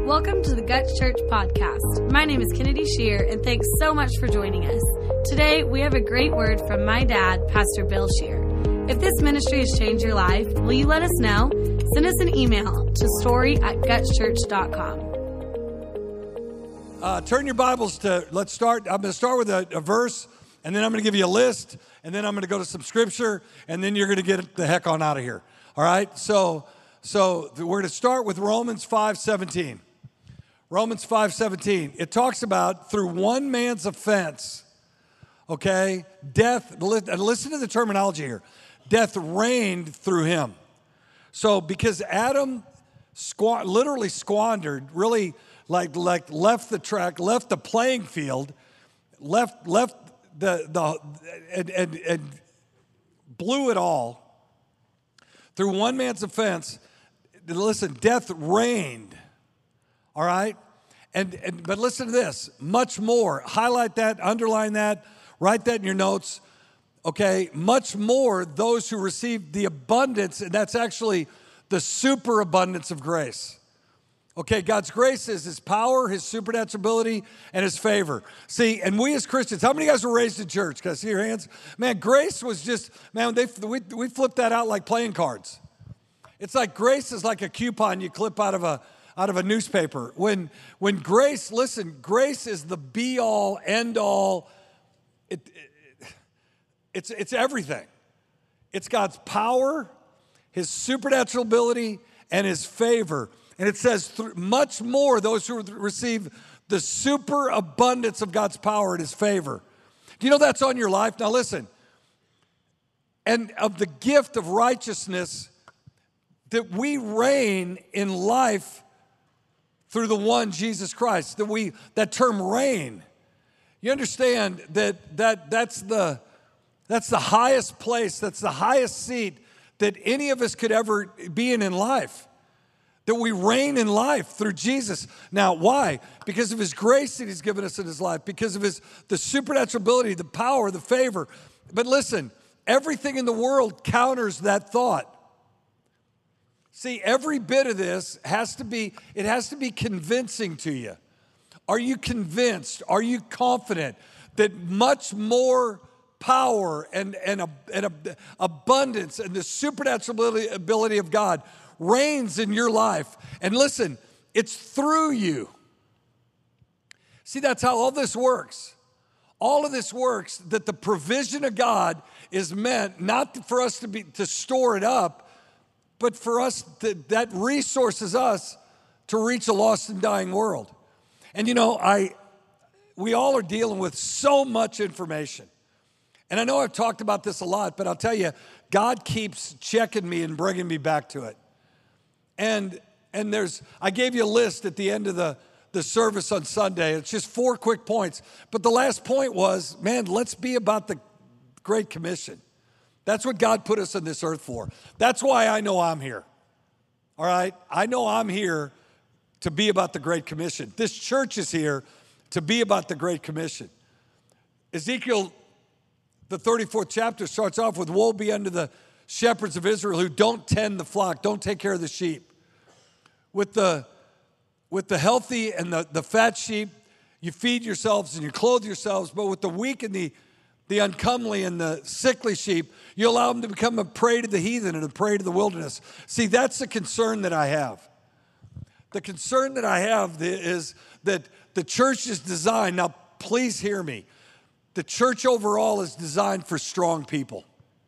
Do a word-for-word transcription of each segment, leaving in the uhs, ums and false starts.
Welcome to the Guts Church podcast. My name is Kennedy Shear, and thanks so much for joining us. Today, we have a great word from my dad, Pastor Bill Shear. If this ministry has changed your life, will you let us know? Send us an email to story at guts church dot com. Uh, turn your Bibles to, let's start. I'm going to start with a, a verse, and then I'm going to give you a list, and then I'm going to go to some scripture, and then you're going to get the heck on out of here. All right? So, so we're going to start with Romans five seventeen. Romans five seventeen. It talks about through one man's offense, okay, death, listen to the terminology here. Death reigned through him. So because Adam squ- literally squandered, really like, like left the track, left the playing field, left left the, the and, and, and blew it all, through one man's offense, listen, death reigned. All right? And, and but listen to this, much more. Highlight that, underline that, write that in your notes. Okay? Much more those who receive the abundance, and that's actually the superabundance of grace. Okay, God's grace is his power, his supernatural ability, and his favor. See, and we as Christians, how many of you guys were raised in church? Can I see your hands? Man, grace was just, man, they, we, we flipped that out like playing cards. It's like grace is like a coupon you clip out of a out of a newspaper. When when grace, listen, grace is the be-all, end-all. It, it, it's, it's everything. It's God's power, his supernatural ability, and his favor. And it says, much more those who receive the superabundance of God's power and his favor. Do you know that's on your life? Now listen, and of the gift of righteousness, that we reign in life through the one, Jesus Christ, that we, that term reign. You understand that, that that's the, that's the highest place, that's the highest seat that any of us could ever be in in life. That we reign in life through Jesus. Now, why? Because of his grace that he's given us in his life, because of his the supernatural ability, the power, the favor. But listen, everything in the world counters that thought. See, every bit of this has to be, it has to be convincing to you. Are you convinced? Are you confident that much more power and, and, and abundance and the supernatural ability, ability of God reigns in your life? And listen, it's through you. See, that's how all this works. All of this works that the provision of God is meant not for us to be to store it up, but for us, to, that resources us to reach a lost and dying world. And you know, I, we all are dealing with so much information. And I know I've talked about this a lot, but I'll tell you, God keeps checking me and bringing me back to it. And and there's, I gave you a list at the end of the, the service on Sunday. It's just four quick points. But the last point was, man, let's be about the Great Commission. That's what God put us on this earth for. That's why I know I'm here. All right? I know I'm here to be about the Great Commission. This church is here to be about the Great Commission. Ezekiel, the thirty-fourth chapter, starts off with, woe be unto the shepherds of Israel who don't tend the flock, don't take care of the sheep. With the, with the healthy and the, the fat sheep, you feed yourselves and you clothe yourselves, but with the weak and the The uncomely and the sickly sheep, you allow them to become a prey to the heathen and a prey to the wilderness. See, that's the concern that I have. The concern that I have is that the church is designed, now please hear me, the church overall is designed for strong people.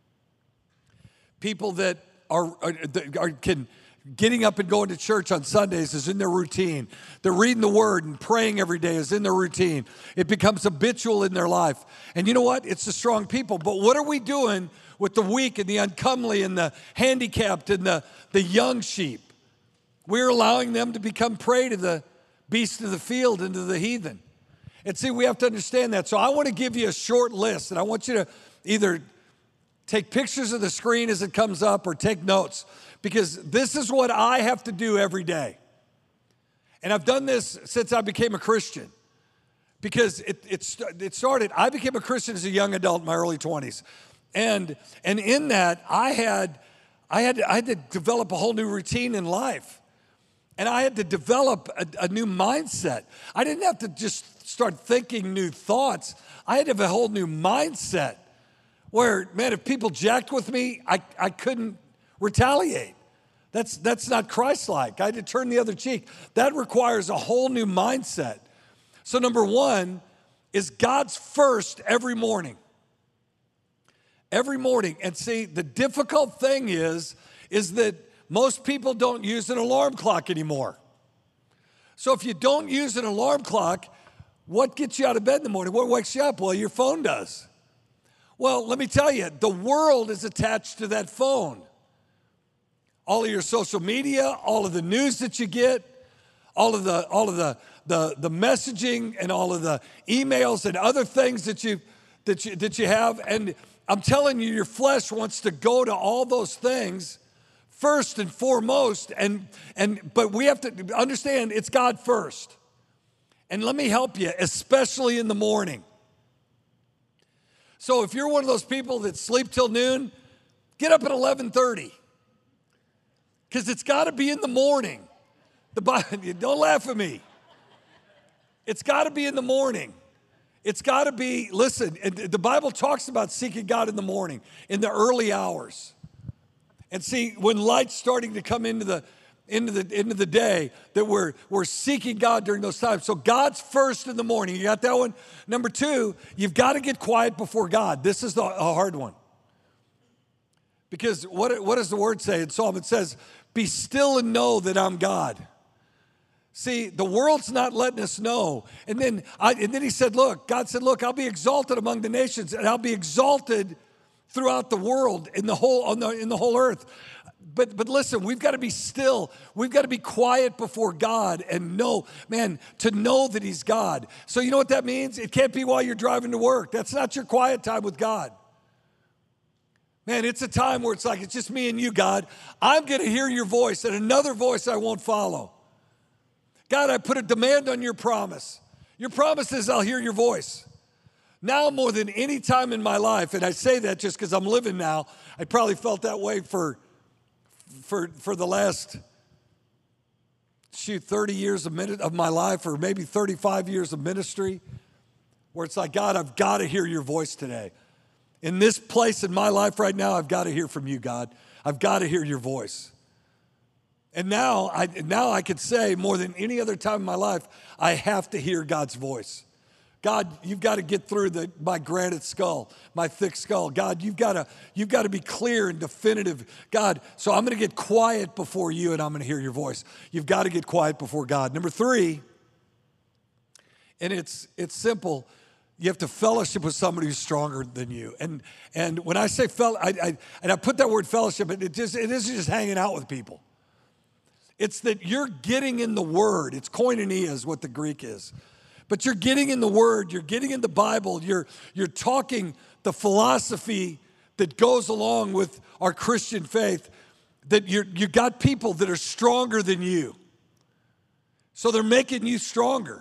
People that are, are, are can, getting up and going to church on Sundays is in their routine. They're reading the word and praying every day is in their routine. It becomes habitual in their life. And you know what? It's the strong people. But what are we doing with the weak and the uncomely and the handicapped and the, the young sheep? We're allowing them to become prey to the beasts of the field and to the heathen. And see, we have to understand that. So I want to give you a short list, and I want you to either take pictures of the screen as it comes up or take notes, because this is what I have to do every day. And I've done this since I became a Christian, because it, it, it started, I became a Christian as a young adult in my early twenties. And, and in that, I had, I, had, I had to develop a whole new routine in life. And I had to develop a, a new mindset. I didn't have to just start thinking new thoughts. I had to have a whole new mindset where, man, if people jacked with me, I, I couldn't retaliate. That's, that's not Christ-like. I had to turn the other cheek. That requires a whole new mindset. So number one is God's first every morning. Every morning. And see, the difficult thing is, is that most people don't use an alarm clock anymore. So if you don't use an alarm clock, what gets you out of bed in the morning? What wakes you up? Well, your phone does. Well, let me tell you, the world is attached to that phone. All of your social media, all of the news that you get, all of the all of the the, the messaging and all of the emails and other things that you that you that you have. And I'm telling you, your flesh wants to go to all those things first and foremost. And and but we have to understand it's God first. And let me help you, especially in the morning. So if you're one of those people that sleep till noon, get up at eleven thirty. Because it's got to be in the morning. The Bible, don't laugh at me. It's got to be in the morning. It's got to be, listen, the Bible talks about seeking God in the morning, in the early hours. And see, when light's starting to come into the into the into the day, that we're we're seeking God during those times. So God's first in the morning. You got that one? Number two, you've got to get quiet before God. This is the a hard one. Because what, what does the word say in Psalm? It says, be still and know that I'm God. See, the world's not letting us know. And then, I, and then he said, look, God said, look, I'll be exalted among the nations, and I'll be exalted throughout the world, in the whole, on the, in the whole earth. But, but listen, we've got to be still. We've got to be quiet before God and know, man, to know that he's God. So you know what that means? It can't be while you're driving to work. That's not your quiet time with God. Man, it's a time where it's like, it's just me and you, God. I'm going to hear your voice, and another voice I won't follow. God, I put a demand on your promise. Your promise is I'll hear your voice. Now more than any time in my life, and I say that just because I'm living now, I probably felt that way for, for, for the last, shoot, thirty years of, minute, of my life, or maybe thirty-five years of ministry, where it's like, God, I've got to hear your voice today. In this place in my life right now, I've got to hear from you, God. I've got to hear your voice. And now I, now I could say more than any other time in my life, I have to hear God's voice. God, you've got to get through the, my granite skull, my thick skull. God, you've got to, you've got to be clear and definitive. God, so I'm going to get quiet before you, and I'm going to hear your voice. You've got to get quiet before God. Number three, and it's it's simple. You have to fellowship with somebody who's stronger than you. And and when I say fel, I, I and I put that word fellowship, it just it isn't just hanging out with people. It's that you're getting in the Word. It's koinonia is what the Greek is. But you're getting in the Word. You're getting in the Bible. You're you're talking the philosophy that goes along with our Christian faith. That you you got people that are stronger than you. So they're making you stronger.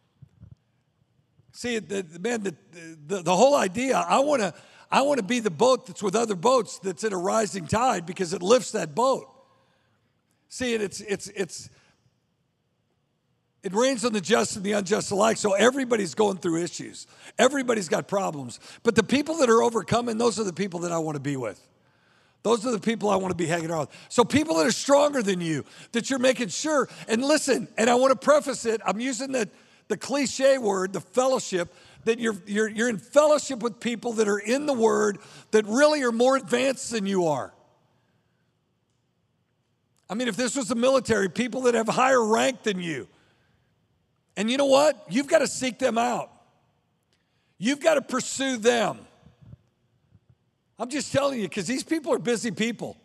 See, the, man, the, the, the whole idea, I want to I want to be the boat that's with other boats that's in a rising tide because it lifts that boat. See, it's it's it's it rains on the just and the unjust alike, so everybody's going through issues. Everybody's got problems. But the people that are overcoming, those are the people that I want to be with. Those are the people I want to be hanging around with. So people that are stronger than you, that you're making sure, and listen, and I want to preface it, I'm using the The cliche word, the fellowship, that you're, you're, you're in fellowship with people that are in the Word that really are more advanced than you are. I mean, if this was the military, people that have higher rank than you. And you know what? You've got to seek them out. You've got to pursue them. I'm just telling you, because these people are busy people.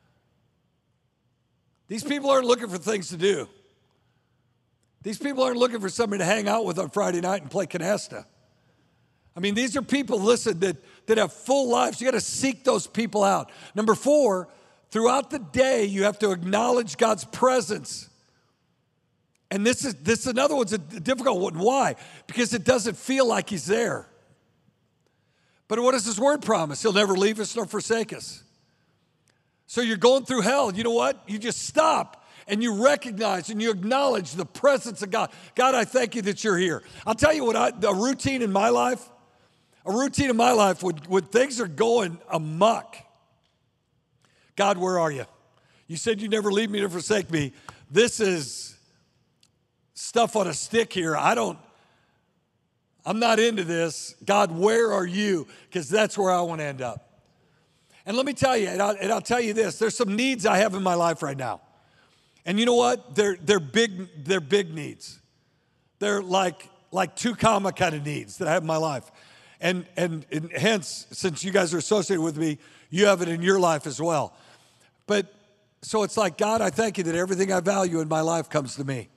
These people aren't looking for things to do. These people aren't looking for somebody to hang out with on Friday night and play canasta. I mean, these are people, listen, that, that have full lives. You got to seek those people out. Number four, throughout the day, you have to acknowledge God's presence. And this is this another one's a difficult one. Why? Because it doesn't feel like he's there. But what does his word promise? He'll never leave us nor forsake us. So you're going through hell. You know what? You just stop. and you recognize and you acknowledge the presence of God. God, I thank you that you're here. I'll tell you what, I, a routine in my life, a routine in my life when, when things are going amok. God, where are you? You said you never leave me to forsake me. This is stuff on a stick here. I don't, I'm not into this. God, where are you? Because that's where I want to end up. And let me tell you, and I'll, and I'll tell you this, there's some needs I have in my life right now. And you know what? They're, they're big, they're big needs. They're like, like two comma kind of needs that I have in my life. And, and, and hence, since you guys are associated with me, you have it in your life as well. But so it's like, God, I thank you that everything I value in my life comes to me.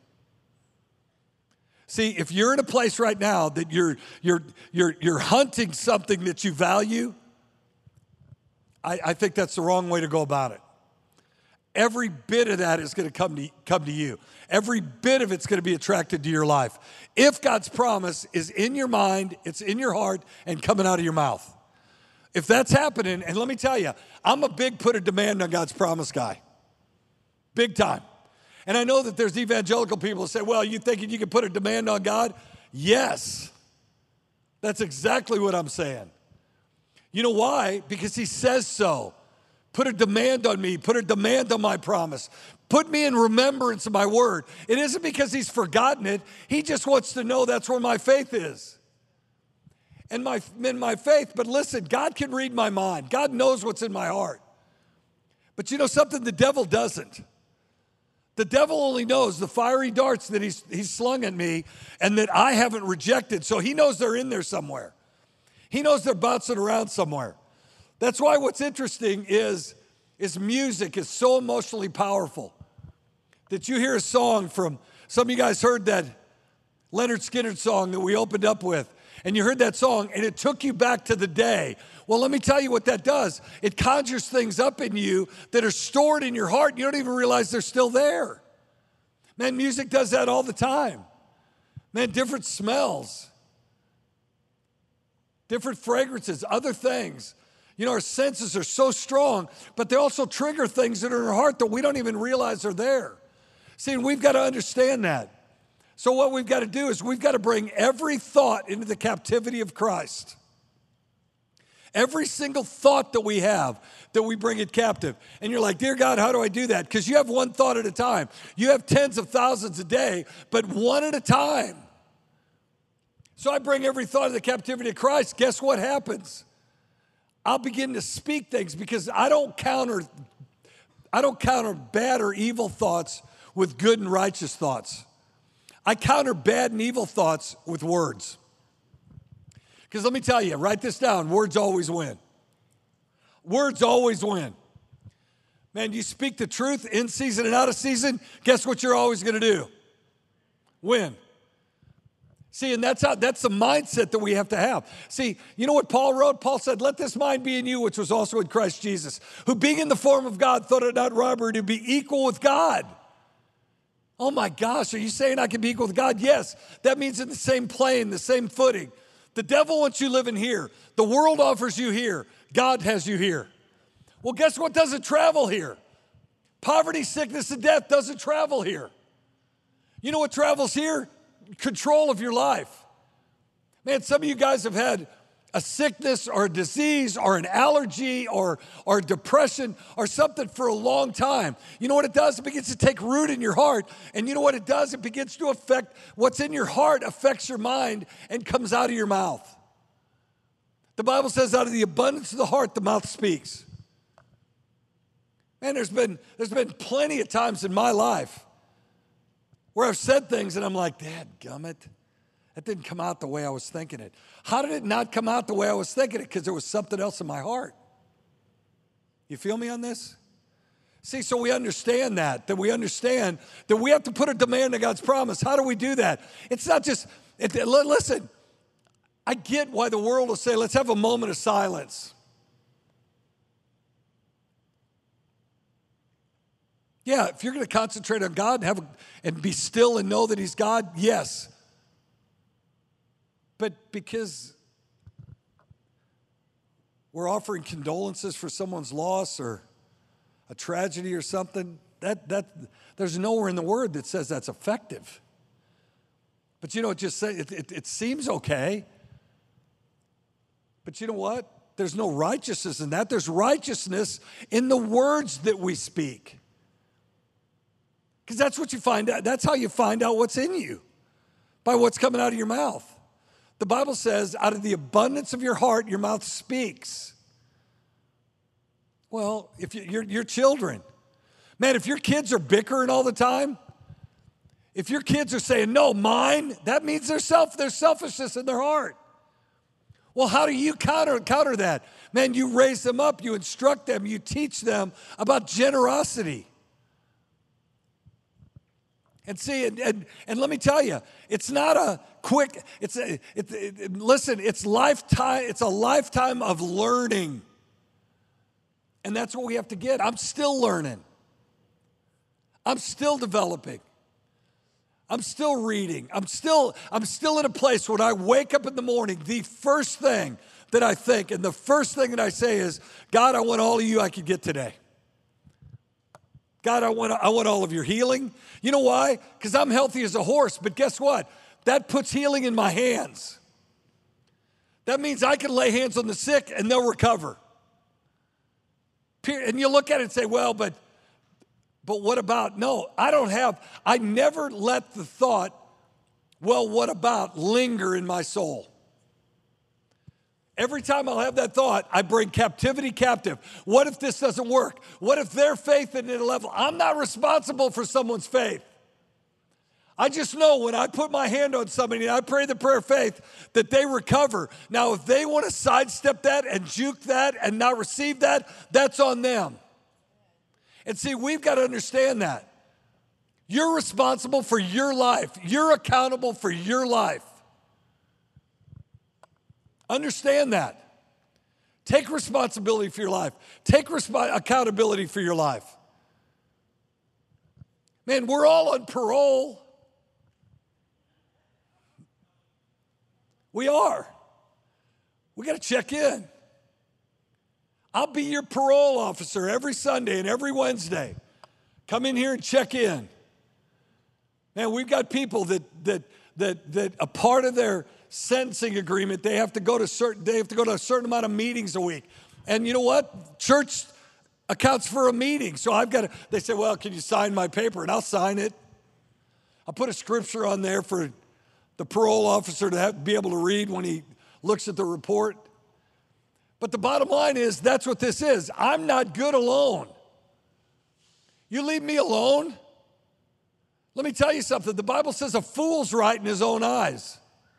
See, if you're in a place right now that you're, you're, you're, you're hunting something that you value, I, I think that's the wrong way to go about it. Every bit of that is going to come to, come to you. Every bit of it's going to be attracted to your life. If God's promise is in your mind, it's in your heart, and coming out of your mouth. If that's happening, and let me tell you, I'm a big put a demand on God's promise guy. Big time. And I know that there's evangelical people who say, well, you thinking you can put a demand on God? Yes. That's exactly what I'm saying. You know why? Because he says so. Put a demand on me. Put a demand on my promise. Put me in remembrance of my word. It isn't because he's forgotten it. He just wants to know that's where my faith is. And my, in my faith, but listen, God can read my mind. God knows what's in my heart. But you know something? The devil doesn't. The devil only knows the fiery darts that he's, he's slung at me and that I haven't rejected. So he knows they're in there somewhere. He knows they're bouncing around somewhere. That's why what's interesting is, is music is so emotionally powerful that you hear a song from, some of you guys heard that Leonard Skinner song that we opened up with, and you heard that song and it took you back to the day. Well, let me tell you what that does. It conjures things up in you that are stored in your heart. You don't even realize they're still there. Man, music does that all the time. Man, different smells, different fragrances, other things. You know, our senses are so strong, but they also trigger things that are in our heart that we don't even realize are there. See, and we've got to understand that. So what we've got to do is we've got to bring every thought into the captivity of Christ. Every single thought that we have, that we bring it captive. And you're like, dear God, how do I do that? Because you have one thought at a time. You have tens of thousands a day, but one at a time. So I bring every thought of the captivity of Christ. Guess what happens? I'll begin to speak things because I don't counter, I don't counter bad or evil thoughts with good and righteous thoughts. I counter bad and evil thoughts with words. Because let me tell you, write this down, words always win. Words always win. Man, you speak the truth in season and out of season, guess what you're always going to do? Win. See, and that's how, that's the mindset that we have to have. See, you know what Paul wrote? Paul said, let this mind be in you, which was also in Christ Jesus, who being in the form of God, thought it not robbery to be equal with God. Oh my gosh, are you saying I can be equal with God? Yes, that means in the same plane, the same footing. The devil wants you living here. The world offers you here. God has you here. Well, guess what doesn't travel here? Poverty, sickness, and death doesn't travel here. You know what travels here? Control of your life. Man, some of you guys have had a sickness or a disease or an allergy or, or depression or something for a long time. You know what it does? It begins to take root in your heart. And you know what it does? It begins to affect what's in your heart, affects your mind, and comes out of your mouth. The Bible says out of the abundance of the heart, the mouth speaks. Man, there's been, there's been plenty of times in my life where I've said things and I'm like, dadgummit, that didn't come out the way I was thinking it. How did it not come out the way I was thinking it? Because there was something else in my heart. You feel me on this? See, so we understand that, that we understand that we have to put a demand on God's promise. How do we do that? It's not just, it, listen, I get why the world will say, let's have a moment of silence. Yeah, if you're going to concentrate on God and, have a, and be still and know that he's God, yes. But because we're offering condolences for someone's loss or a tragedy or something, that, that, there's nowhere in the Word that says that's effective. But you know, it just say, it, it, it seems okay. But you know what? There's no righteousness in that. There's righteousness in the words that we speak. Because that's what you find out. That's how you find out what's in you, by what's coming out of your mouth. The Bible says, out of the abundance of your heart, your mouth speaks. Well, if you, your, your children, man, if your kids are bickering all the time, if your kids are saying, no, mine, that means there's, self, there's selfishness in their heart. Well, how do you counter, counter that? Man, you raise them up, you instruct them, you teach them about generosity. And see, and, and, and let me tell you, it's not a quick, it's a, it, it, it, listen, it's lifetime, it's a lifetime of learning. And that's what we have to get. I'm still learning. I'm still developing. I'm still reading. I'm still, I'm still in a place when I wake up in the morning, the first thing that I think and the first thing that I say is, God, I want all of you I could get today. God, I want, I want all of your healing. You know why? Because I'm healthy as a horse, but guess what? That puts healing in my hands. That means I can lay hands on the sick and they'll recover. And you look at it and say, well, but but what about? No, I don't have, I never let the thought, well, what about, linger in my soul. Every time I'll have that thought, I bring captivity captive. What if this doesn't work? What if their faith isn't at a level? I'm not responsible for someone's faith. I just know when I put my hand on somebody and I pray the prayer of faith that they recover. Now, if they want to sidestep that and juke that and not receive that, that's on them. And see, we've got to understand that. You're responsible for your life. You're accountable for your life. Understand that. Take responsibility for your life. Take resp- accountability for your life. Man, we're all on parole. We are. We got to check in. I'll be your parole officer every Sunday and every Wednesday. Come in here and check in. Man, we've got people that that that that a part of their sentencing agreement, they have to go to certain they have to go to a certain amount of meetings a week. And you know what? Church accounts for a meeting. So I've got to, they say, well, can you sign my paper? And I'll sign it. I'll put a scripture on there for the parole officer to have, be able to read when he looks at the report. But the bottom line is, that's what this is. I'm not good alone. You leave me alone. Let me tell you something. The Bible says a fool's right in his own eyes.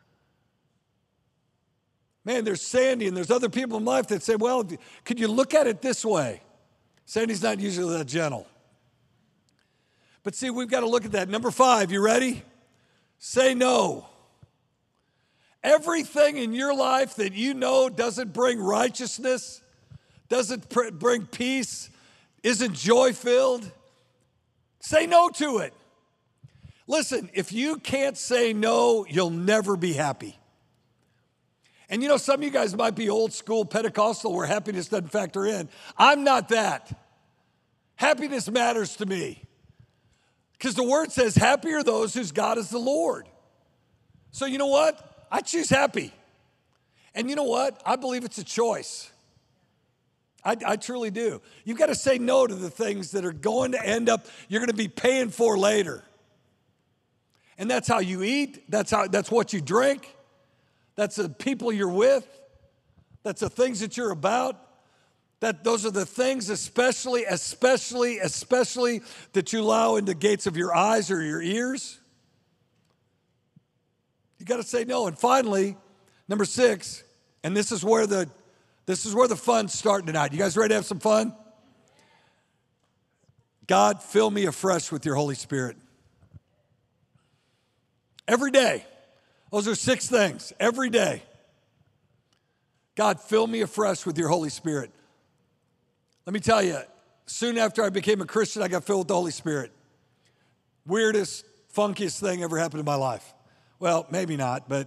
Man, there's Sandy and there's other people in life that say, well, could you look at it this way? Sandy's not usually that gentle. But see, we've got to look at that. Number five, you ready? Say no. Everything in your life that you know doesn't bring righteousness, doesn't pr- bring peace, isn't joy-filled, say no to it. Listen, if you can't say no, you'll never be happy. And you know, some of you guys might be old school Pentecostal where happiness doesn't factor in. I'm not that. Happiness matters to me. Because the word says, happy are those whose God is the Lord. So you know what? I choose happy. And you know what? I believe it's a choice. I, I truly do. You've got to say no to the things that are going to end up, you're going to be paying for later. And that's how you eat. That's how. That's what you drink. That's the people you're with. That's the things that you're about. That those are the things especially, especially, especially that you allow in the gates of your eyes or your ears. You got to say no. And finally, number six, and this is where the this is where the fun's starting tonight. You guys ready to have some fun? God, fill me afresh with your Holy Spirit. Every day. Those are six things. Every day. God, fill me afresh with your Holy Spirit. Let me tell you, soon after I became a Christian, I got filled with the Holy Spirit. Weirdest, funkiest thing ever happened in my life. Well, maybe not, but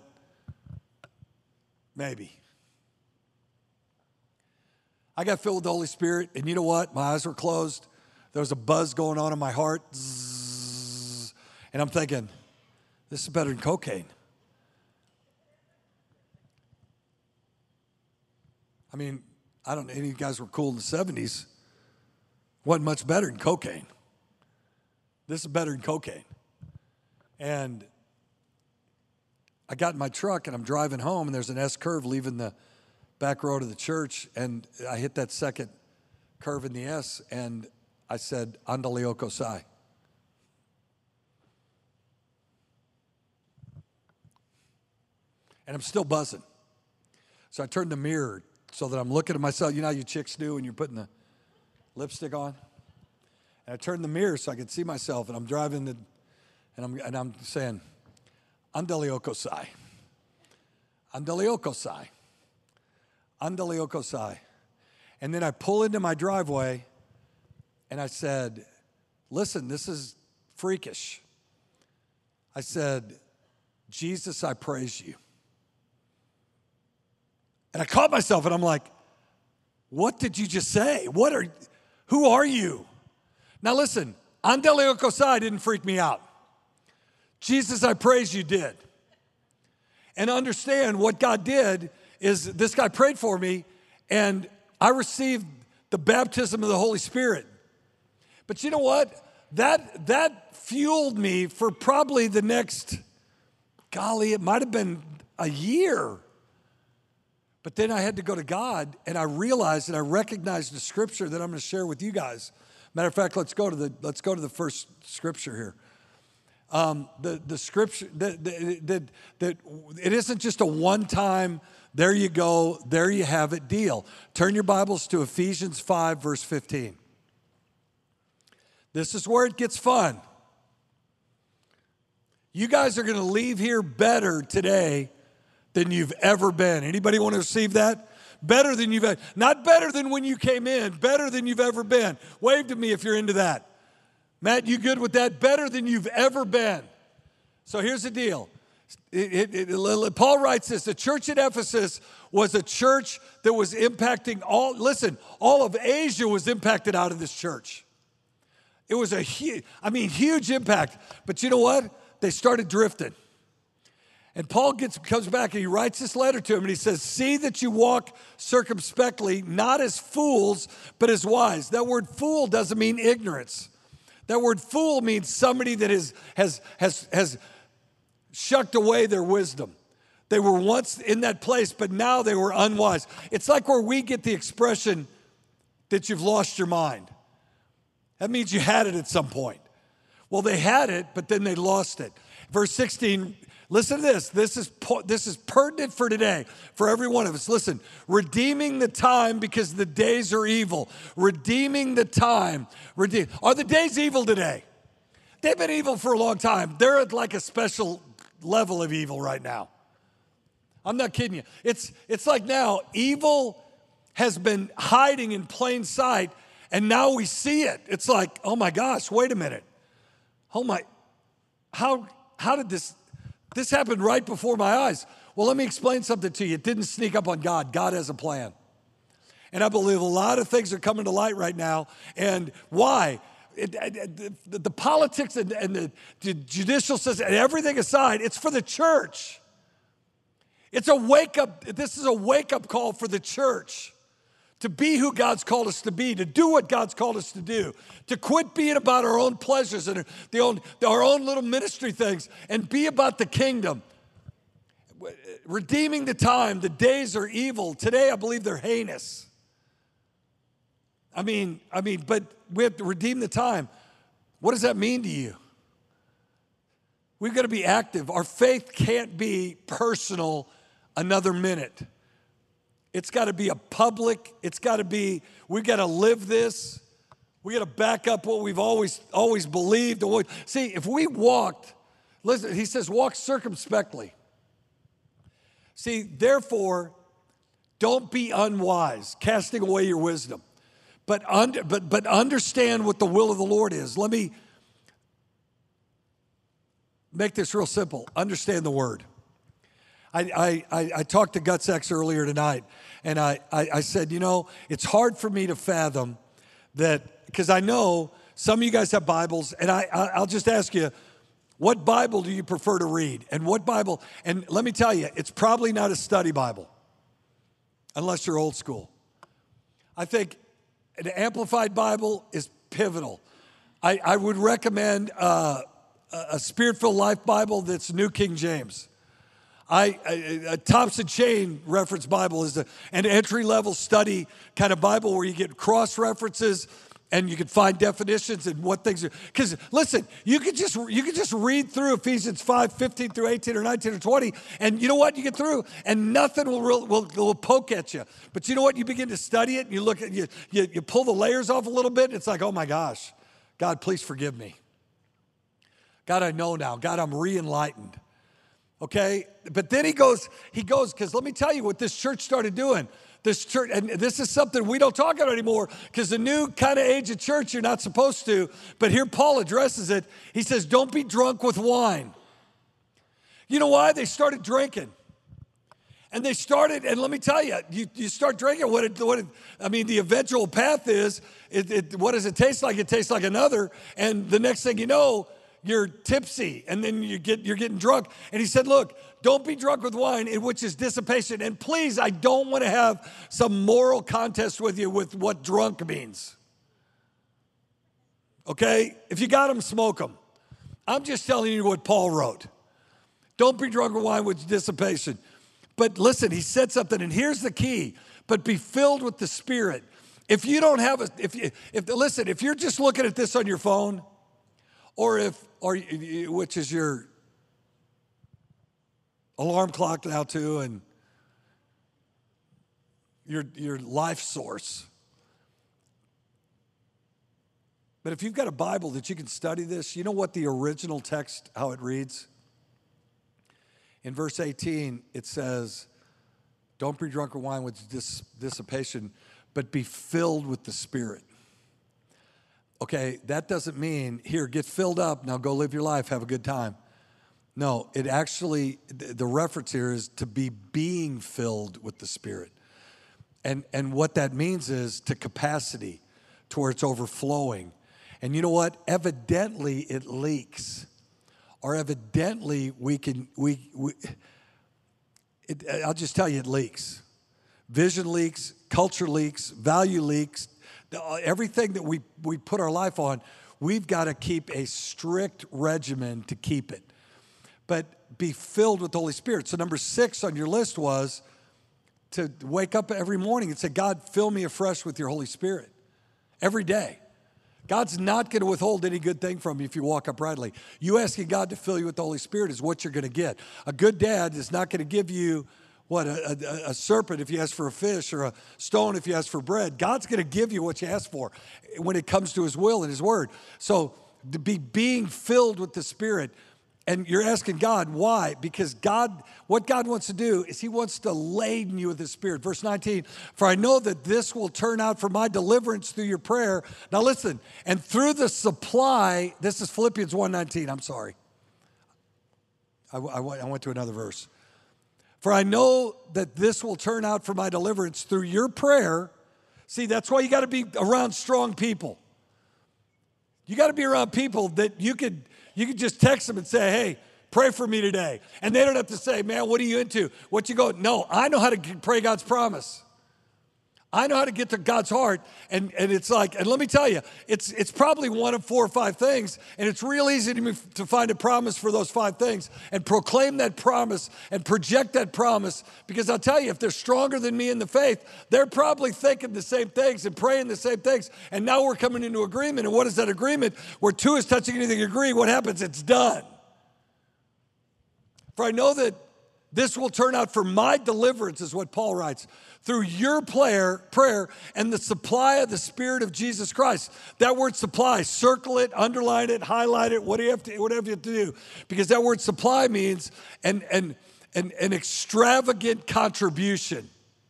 maybe. I got filled with the Holy Spirit, and you know what? My eyes were closed there was a buzz going on in my heart. Zzz, and I'm thinking, this is better than cocaine. I mean, I don't know, any of you guys were cool in the seventies. Wasn't much better than cocaine. This is better than cocaine. And I got in my truck and I'm driving home and there's an S curve leaving the back road of the church, and I hit that second curve in the S and I said, Andale Okosai. And I'm still buzzing. So I turned the mirror so that I'm looking at myself. You know how you chicks do when you're putting the lipstick on? And I turned the mirror so I could see myself, and I'm driving the, and I'm, and I'm saying, Andale Okosai. Andale Okosai. Andale Okosai. And then I pull into my driveway, and I said, listen, this is freakish. I said, Jesus, I praise you. And I caught myself, and I'm like, what did you just say? What are, who are you? Now listen, Andale Okosai didn't freak me out. Jesus, I praise you did. And understand what God did is this guy prayed for me, and I received the baptism of the Holy Spirit. But you know what? That, that fueled me for probably the next, golly, it might have been a year. But then I had to go to God, and I realized and I recognized the scripture that I'm going to share with you guys. Matter of fact, let's go to the let's go to the first scripture here. Um, the the scripture that that that it isn't just a one-time, there you go, there you have it deal. Turn your Bibles to Ephesians five, verse fifteen. This is where it gets fun. You guys are going to leave here better today than you've ever been. Anybody want to receive that? Better than you've ever, not better than when you came in, better than you've ever been. Wave to me if you're into that. Matt, you good with that? Better than you've ever been. So here's the deal. It, it, it, Paul writes this, the church at Ephesus was a church that was impacting all, listen, all of Asia was impacted out of this church. It was a huge, I mean, huge impact. But you know what? They started drifting. And Paul gets, comes back and he writes this letter to him and he says, see that you walk circumspectly, not as fools, but as wise. That word fool doesn't mean ignorance. That word fool means somebody that is, has, has, has shucked away their wisdom. They were once in that place, but now they were unwise. It's like where we get the expression that you've lost your mind. That means you had it at some point. Well, they had it, but then they lost it. Verse sixteen, listen to this. This is, this is pertinent for today, for every one of us. Listen, redeeming the time because the days are evil. Redeeming the time. Redeem. Are the days evil today? They've been evil for a long time. They're at like a special level of evil right now. I'm not kidding you. It's, it's like now evil has been hiding in plain sight, and now we see it. It's like, oh my gosh, wait a minute. Oh my, how, how did this... This happened right before my eyes. Well, let me explain something to you. It didn't sneak up on God. God has a plan. And I believe a lot of things are coming to light right now. And why? It, it, the, the politics and, and the, the judicial system and everything aside, it's for the church. It's a wake-up. This is a wake-up call for the church to be who God's called us to be, to do what God's called us to do, to quit being about our own pleasures and the own, our own little ministry things and be about the kingdom. Redeeming the time, the days are evil. Today, I believe they're heinous. I mean, I mean, but we have to redeem the time. What does that mean to you? We've got to be active. Our faith can't be personal another minute. It's got to be a public, it's got to be, we've got to live this. We got to back up what we've always always believed. See, if we walked, listen, he says walk circumspectly. See, therefore, don't be unwise, casting away your wisdom. But, under, but, but understand what the will of the Lord is. Let me make this real simple. Understand the word. I, I, I talked to Gutsex earlier tonight, and I, I, I said, you know, it's hard for me to fathom that, because I know some of you guys have Bibles, and I, I, I'll just ask you, what Bible do you prefer to read? And what Bible, and let me tell you, it's probably not a study Bible, unless you're old school. I think an Amplified Bible is pivotal. I, I would recommend uh, a Spirit-Filled Life Bible that's New King James. I, a, a Thompson Chain Reference Bible is a, an entry-level study kind of Bible where you get cross-references and you can find definitions and what things are. Because listen, you could just you could just read through Ephesians five, fifteen through eighteen or nineteen or twenty, and you know what? You get through, and nothing will will, will, will poke at you. But you know what? You begin to study it, and you look at you, you you pull the layers off a little bit. And it's like, oh my gosh, God, please forgive me. God, I know now. God, I'm re-enlightened. Okay, but then he goes, he goes, because let me tell you what this church started doing. This church, and this is something we don't talk about anymore, because the new kind of age of church, you're not supposed to. But here Paul addresses it. He says, don't be drunk with wine. You know why? They started drinking. And they started, and let me tell you, you, you start drinking, what it, what it, I mean, the eventual path is, it, it, what does it taste like? It tastes like another. And the next thing you know, you're tipsy, and then you get, you're getting drunk. And he said, look, don't be drunk with wine, in which is dissipation. And please, I don't want to have some moral contest with you with what drunk means. Okay? If you got them, smoke them. I'm just telling you what Paul wrote. Don't be drunk with wine, which is dissipation. But listen, he said something, and here's the key. But be filled with the Spirit. If you don't have a, if you, if listen, if you're just looking at this on your phone, or if, or which is your alarm clock now too, and your your life source. But if you've got a Bible that you can study this, you know what the original text, how it reads? In verse eighteen, it says, don't be drunk with wine with dis- dissipation, but be filled with the Spirit. Okay, that doesn't mean, here, get filled up, now go live your life, have a good time. No, it actually, the reference here is to be being filled with the Spirit. And, and what that means is to capacity, to where it's overflowing. And you know what? Evidently, it leaks. Or evidently, we can, we, we it, I'll just tell you, it leaks. Vision leaks, culture leaks, value leaks. Everything that we, we put our life on, we've got to keep a strict regimen to keep it. But be filled with the Holy Spirit. So number six on your list was to wake up every morning and say, God, fill me afresh with your Holy Spirit. Every day. God's not going to withhold any good thing from you if you walk uprightly. You asking God to fill you with the Holy Spirit is what you're going to get. A good dad is not going to give you What, a, a, a serpent if you ask for a fish, or a stone if you ask for bread. God's going to give you what you ask for when it comes to his will and his word. So to be being filled with the Spirit, and you're asking God, why? Because God, what God wants to do is he wants to laden you with his Spirit. Verse nineteen, for I know that this will turn out for my deliverance through your prayer. Now listen, and through the supply, this is Philippians one nineteen, I'm sorry. I, I, I went to another verse. For I know that this will turn out for my deliverance through your prayer. See, that's why you got to be around strong people. You got to be around people that you could you could just text them and say, hey, pray for me today. And they don't have to say, man, what are you into? What you go? No, I know how to pray God's promise. I know how to get to God's heart, and, and it's like, and let me tell you, it's it's probably one of four or five things, and it's real easy to me to find a promise for those five things and proclaim that promise and project that promise, because I'll tell you, if they're stronger than me in the faith, they're probably thinking the same things and praying the same things, and now we're coming into agreement, and what is that agreement? Where two is touching anything agree, what happens? It's done. For I know that this will turn out for my deliverance, is what Paul writes, through your prayer, prayer and the supply of the Spirit of Jesus Christ. That word supply, circle it, underline it, highlight it, whatever you have to, whatever you have to do. Because that word supply means an, an, an, an extravagant contribution.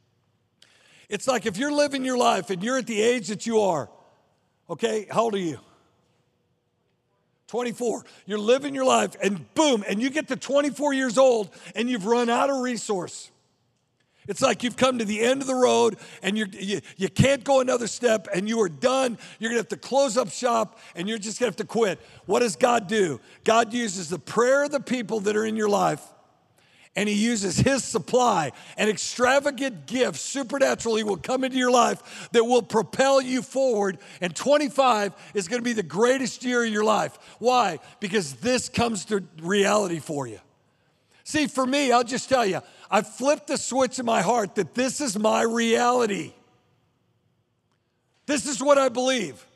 It's like if you're living your life and you're at the age that you are, okay, how old are you? twenty-four. You're living your life and boom, and you get to twenty-four years old and you've run out of resource. It's like you've come to the end of the road and you're, you you can't go another step and you are done. You're going to have to close up shop and you're just going to have to quit. What does God do? God uses the prayer of the people that are in your life, and he uses his supply. An extravagant gift supernaturally will come into your life that will propel you forward. And twenty-five is going to be the greatest year of your life. Why? Because this comes to reality for you. See, for me, I'll just tell you, I flipped the switch in my heart that this is my reality. This is what I believe.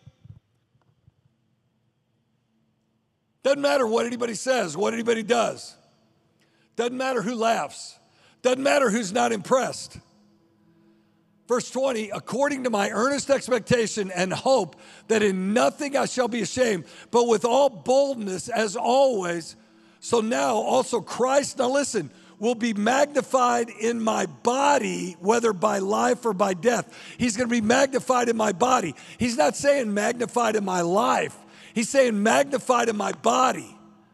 Doesn't matter what anybody says, what anybody does. Doesn't matter who laughs. Doesn't matter who's not impressed. Verse twenty, according to my earnest expectation and hope that in nothing I shall be ashamed, but with all boldness as always, so now also Christ, now listen, will be magnified in my body, whether by life or by death. He's going to be magnified in my body. He's not saying magnified in my life. He's saying magnified in my body.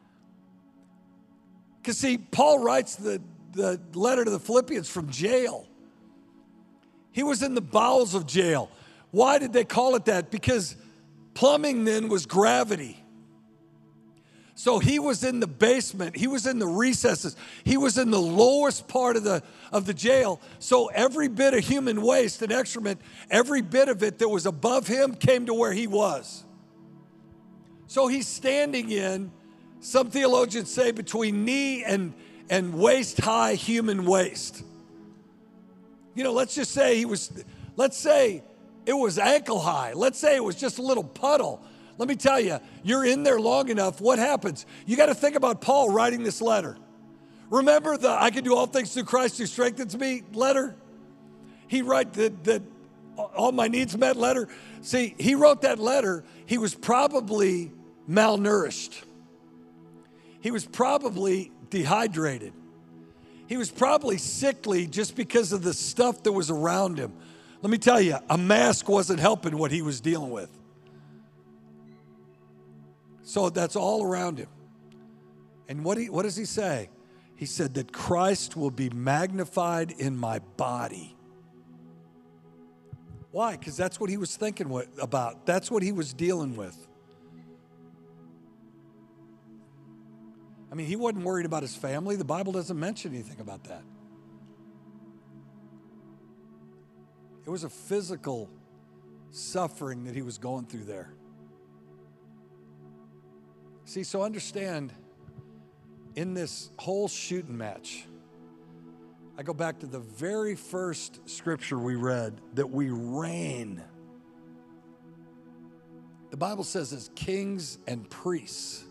Because see, Paul writes the, the letter to the Philippians from jail. He was in the bowels of jail. Why did they call it that? Because plumbing then was gravity. So he was in the basement. He was in the recesses. He was in the lowest part of the, of the jail. So every bit of human waste and excrement, every bit of it that was above him came to where he was. So he's standing in, some theologians say, between knee and, and waist-high human waste. You know, let's just say he was, let's say it was ankle high. Let's say it was just a little puddle. Let me tell you, you're in there long enough, what happens? You got to think about Paul writing this letter. Remember the I can do all things through Christ who strengthens me letter? He wrote the, the all my needs met letter. See, he wrote that letter. He was probably malnourished. He was probably dehydrated. He was probably sickly just because of the stuff that was around him. Let me tell you, a mask wasn't helping what he was dealing with. So that's all around him. And what, he, what does he say? He said that Christ will be magnified in my body. Why? Because that's what he was thinking what, about. That's what he was dealing with. I mean, he wasn't worried about his family. The Bible doesn't mention anything about that. It was a physical suffering that he was going through there. See, so understand, in this whole shooting match, I go back to the very first scripture we read, that we reign. The Bible says as kings and priests.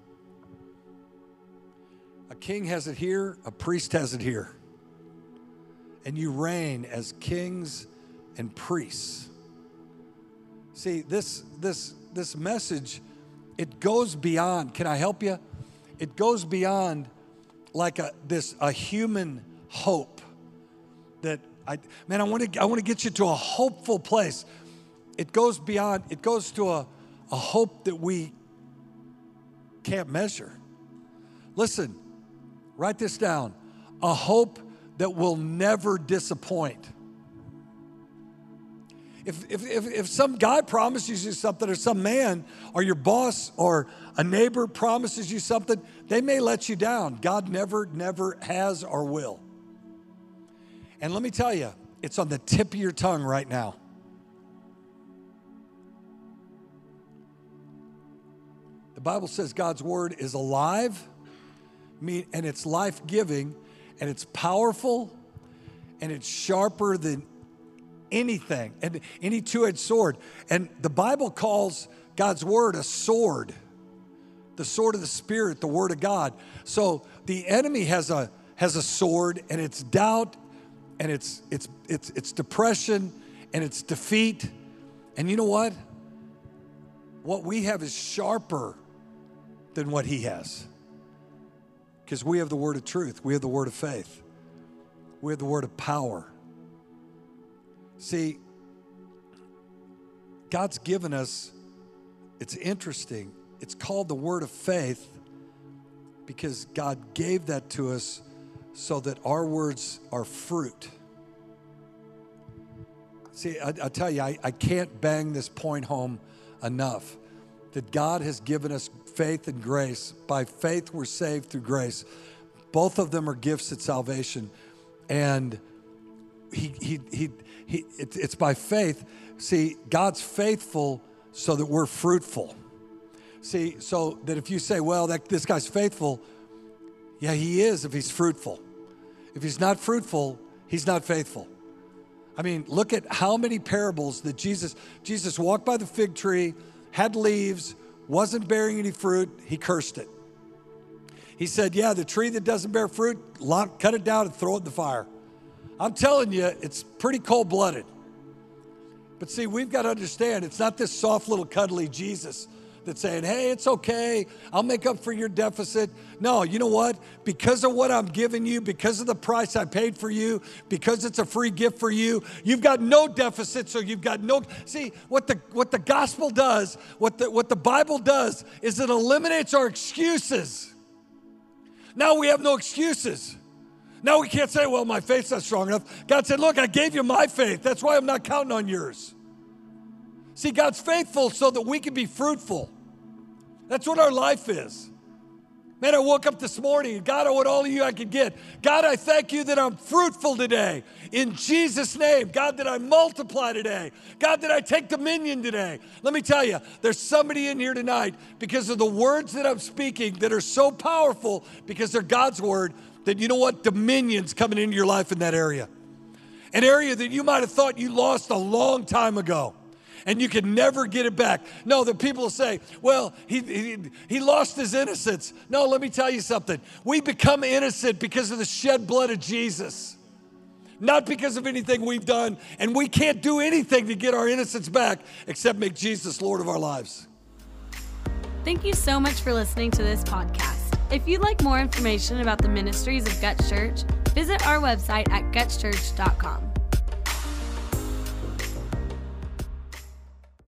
A king has it here, a priest has it here. And you reign as kings and priests. See, this, this, this message, it goes beyond, can I help you? It goes beyond like a this a human hope that I man, I want to I want to get you to a hopeful place. It goes beyond, it goes to a, a hope that we can't measure. Listen, write this down. A hope that will never disappoint. If, if, if, if some guy promises you something, or some man or your boss or a neighbor promises you something, they may let you down. God never, never has or will. And let me tell you, it's on the tip of your tongue right now. The Bible says God's word is alive, and it's life-giving, and it's powerful, and it's sharper than anything, and any two-edged sword. And the Bible calls God's word a sword, the sword of the Spirit, the word of God. So the enemy has a has a sword, and it's doubt, and it's it's it's it's depression, and it's defeat. And you know what? What we have is sharper than what he has, because we have the word of truth, we have the word of faith, we have the word of power. See, God's given us, it's interesting, it's called the word of faith because God gave that to us so that our words are fruit. See, I, I tell you, I, I can't bang this point home enough that God has given us faith and grace. By faith, we're saved through grace. Both of them are gifts at salvation. And he, he, he, he, it, it's by faith. See, God's faithful so that we're fruitful. See, so that if you say, well, that this guy's faithful, yeah, he is if he's fruitful. If he's not fruitful, he's not faithful. I mean, look at how many parables that Jesus, Jesus walked by the fig tree, had leaves, wasn't bearing any fruit, he cursed it. He said, yeah, the tree that doesn't bear fruit, cut it down and throw it in the fire. I'm telling you, it's pretty cold-blooded. But see, we've got to understand, it's not this soft little cuddly Jesus that's saying, hey, it's okay, I'll make up for your deficit. No, you know what? Because of what I'm giving you, because of the price I paid for you, because it's a free gift for you, you've got no deficit, so you've got no... See, what the what the gospel does, what the, what the Bible does, is it eliminates our excuses. Now we have no excuses. Now we can't say, well, my faith's not strong enough. God said, look, I gave you my faith. That's why I'm not counting on yours. See, God's faithful so that we can be fruitful. That's what our life is. Man, I woke up this morning, and God, I want all of you I could get. God, I thank you that I'm fruitful today. In Jesus' name. God, that I multiply today. God, that I take dominion today. Let me tell you, there's somebody in here tonight because of the words that I'm speaking that are so powerful because they're God's word that you know what? Dominion's coming into your life in that area. An area that you might have thought you lost a long time ago. And you can never get it back. No, the people say, well, he, he he lost his innocence. No, let me tell you something. We become innocent because of the shed blood of Jesus. Not because of anything we've done. And we can't do anything to get our innocence back except make Jesus Lord of our lives. Thank you so much for listening to this podcast. If you'd like more information about the ministries of Guts Church, visit our website at guts church dot com.